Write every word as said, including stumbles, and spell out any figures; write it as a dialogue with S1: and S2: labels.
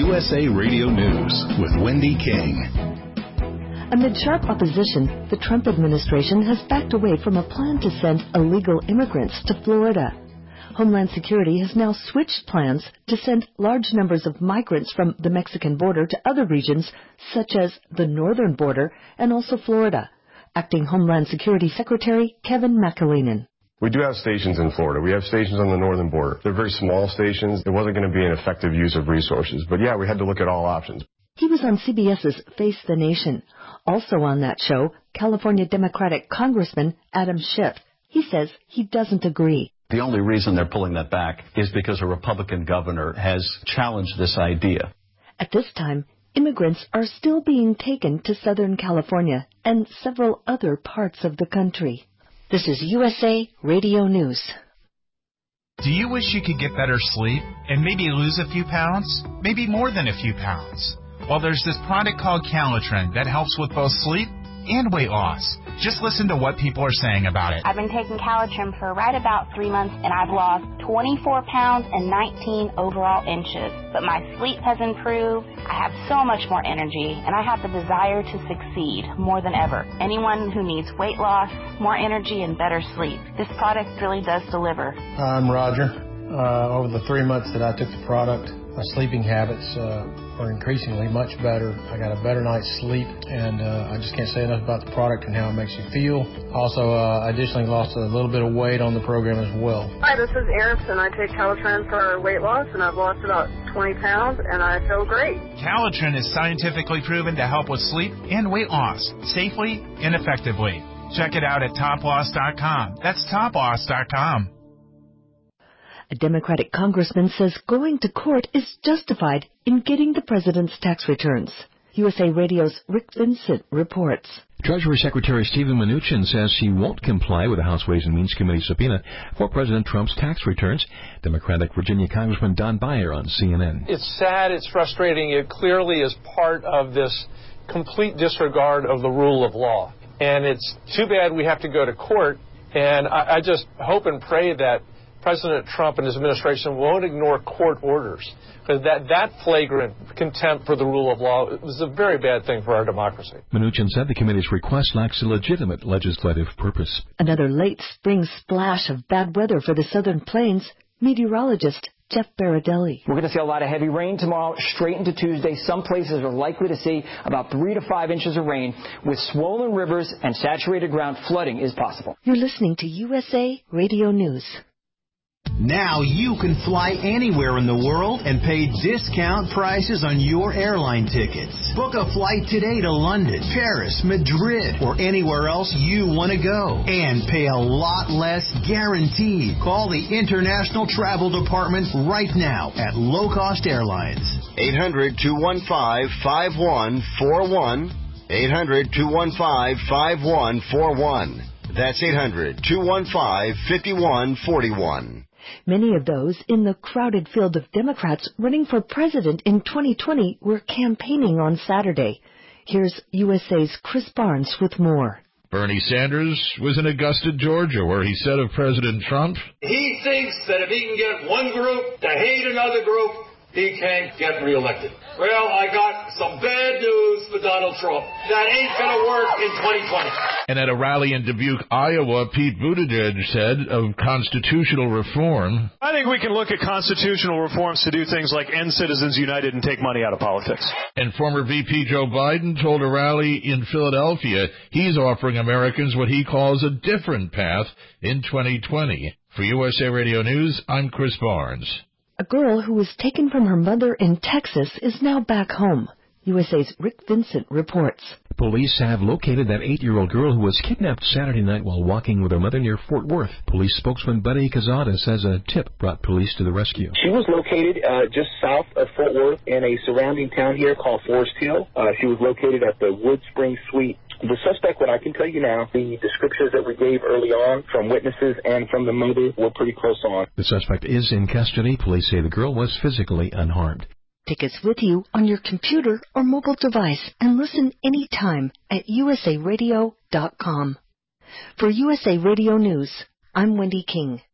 S1: U S A Radio News with Wendy King.
S2: Amid sharp opposition, the Trump administration has backed away from a plan to send illegal immigrants to Florida. Homeland Security has now switched plans to send large numbers of migrants from the Mexican border to other regions, such as the northern border and also Florida. Acting Homeland Security Secretary Kevin McAleenan.
S3: We do have stations in Florida. We have stations on the northern border. They're very small stations. It wasn't going to be an effective use of resources. But yeah, we had to look at all options.
S2: He was on CBS's Face the Nation. Also on that show, California Democratic Congressman Adam Schiff. He says he doesn't agree.
S4: The only reason they're pulling that back is because a Republican governor has challenged this idea.
S2: At this time, immigrants are still being taken to Southern California and several other parts of the country. This is U S A Radio News.
S5: Do you wish you could get better sleep and maybe lose a few pounds? Maybe more than a few pounds? Well, there's this product called Calitrin that helps with both sleep and weight loss. Just listen to what people are saying about it.
S6: I've been taking Calitrin for right about three months, and I've lost twenty-four pounds and nineteen overall inches. But my sleep has improved. I have so much more energy, and I have the desire to succeed more than ever. Anyone who needs weight loss, more energy, and better sleep, this product really does deliver.
S7: I'm Roger. Uh, over the three months that I took the product, my sleeping habits uh, are increasingly much better. I got a better night's sleep, and uh, I just can't say enough about the product and how it makes you feel. Also, uh, I additionally lost a little bit of weight on the program as well.
S8: Hi, this is Eris, and I take Calitrin for weight loss, and I've lost about twenty pounds, and I feel great.
S5: Calitrin is scientifically proven to help with sleep and weight loss safely and effectively. Check it out at top loss dot com. That's top loss dot com.
S2: A Democratic congressman says going to court is justified in getting the president's tax returns. U S A Radio's Rick Vincent reports.
S9: Treasury Secretary Steven Mnuchin says he won't comply with the House Ways and Means Committee subpoena for President Trump's tax returns. Democratic Virginia Congressman Don Beyer on C N N.
S10: It's sad, it's frustrating. It clearly is part of this complete disregard of the rule of law. And it's too bad we have to go to court. And I, I just hope and pray that President Trump and his administration won't ignore court orders, because that, that flagrant contempt for the rule of law is a very bad thing for our democracy.
S9: Mnuchin said the committee's request lacks a legitimate legislative purpose.
S2: Another late spring splash of bad weather for the Southern Plains. Meteorologist Jeff Baradelli.
S11: We're going to see a lot of heavy rain tomorrow, straight into Tuesday. Some places are likely to see about three to five inches of rain. With swollen rivers and saturated ground, flooding is possible.
S2: You're listening to U S A Radio News.
S12: Now you can fly anywhere in the world and pay discount prices on your airline tickets. Book a flight today to London, Paris, Madrid, or anywhere else you want to go. And pay a lot less guaranteed. Call the International Travel Department right now at Low Cost Airlines.
S13: eight hundred, two one five, five one four one. eight hundred, two one five, five one four one. That's eight hundred, two one five, five one four one.
S2: Many of those in the crowded field of Democrats running for president in twenty twenty were campaigning on Saturday. Here's U S A's Chris Barnes with more.
S14: Bernie Sanders was in Augusta, Georgia, where he said of President Trump,
S15: he thinks that if he can get one group to hate another group, he can't get reelected. Well, I got some bad news for Donald Trump. That ain't going to work in twenty twenty.
S14: And at a rally in Dubuque, Iowa, Pete Buttigieg said of constitutional reform,
S16: I think we can look at constitutional reforms to do things like end Citizens United and take money out of politics.
S14: And former V P Joe Biden told a rally in Philadelphia he's offering Americans what he calls a different path in twenty twenty. For U S A Radio News, I'm Chris Barnes.
S2: A girl who was taken from her mother in Texas is now back home. U S A's Rick Vincent reports.
S9: Police have located that eight-year-old girl who was kidnapped Saturday night while walking with her mother near Fort Worth. Police spokesman Buddy Cazada says a tip brought police to the rescue.
S17: She was located uh, just south of Fort Worth in a surrounding town here called Forest Hill. Uh, she was located at the Wood Spring Suite. The suspect, what I can tell you now, the descriptions that we gave early on from witnesses and from the mother were pretty close on.
S9: The suspect is in custody. Police say the girl was physically unharmed.
S2: Take us with you on your computer or mobile device and listen anytime at U S A radio dot com. For U S A Radio News, I'm Wendy King.